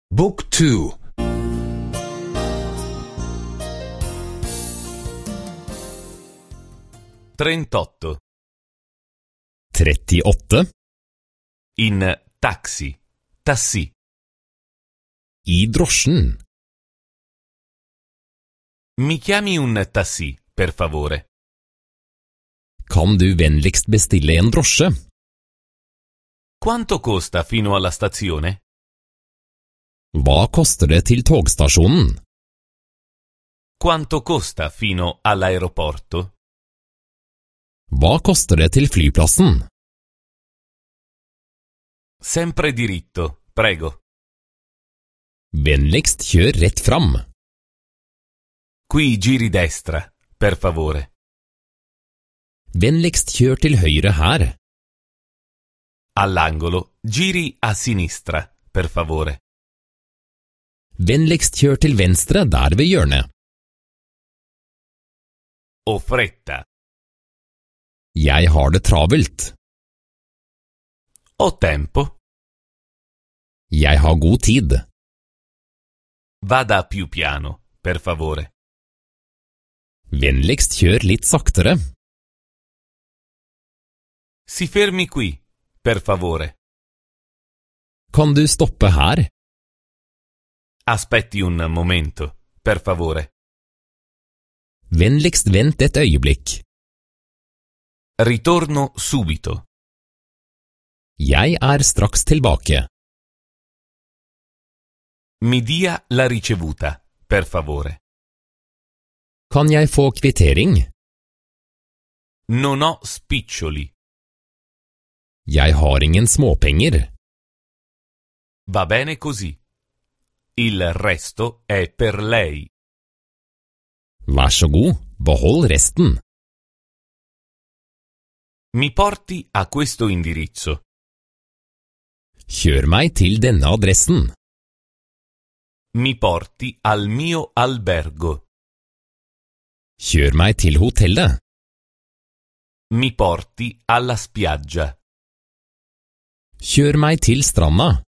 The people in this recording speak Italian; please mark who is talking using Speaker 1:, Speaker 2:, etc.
Speaker 1: Book 2.
Speaker 2: 38.
Speaker 3: 38.
Speaker 2: In taxi. Tassi.
Speaker 3: I drosjen.
Speaker 2: Mi chiami un tassi, per favore.
Speaker 3: Kan du vennligst bestille en drosje?
Speaker 2: Quanto costa fino alla stazione?
Speaker 3: Hva koster det til togstasjonen?
Speaker 2: Quanto costa fino all'aeroporto?
Speaker 3: Hva koster det til flyplassen?
Speaker 2: Sempre diritto, prego.
Speaker 3: Vennligst kjør rett fram.
Speaker 2: Qui giri destra, per favore.
Speaker 3: Vennligst kjør til høyre her.
Speaker 2: All'angolo, giri a sinistra, per favore.
Speaker 3: Vennligst kjør til venstre der ved hjørnet.
Speaker 2: Ho fretta.
Speaker 3: Jeg har det travelt.
Speaker 2: Ho tempo.
Speaker 3: Jeg har god tid.
Speaker 2: Vada più piano, per favore.
Speaker 3: Vennligst kjør litt saktere.
Speaker 2: Si fermi qui, per favore.
Speaker 3: Kan du stoppe her?
Speaker 2: Aspetti un momento, per favore.
Speaker 3: Vennligst vent et øyeblikk.
Speaker 2: Ritorno subito.
Speaker 3: Jeg er straks tilbake.
Speaker 2: Mi dia la ricevuta, per favore.
Speaker 3: Kan jeg få kvittering?
Speaker 2: Non ho spiccioli.
Speaker 3: Jeg har ingen småpenger.
Speaker 2: Va bene così. Il resto è per lei.
Speaker 3: Vær så god, behold resten.
Speaker 2: Mi porti a questo indirizzo.
Speaker 3: Kjør meg til denne adressen.
Speaker 2: Mi porti al mio albergo.
Speaker 3: Kjør meg til hotellet.
Speaker 2: Mi porti alla spiaggia.
Speaker 3: Kjør meg til stranda.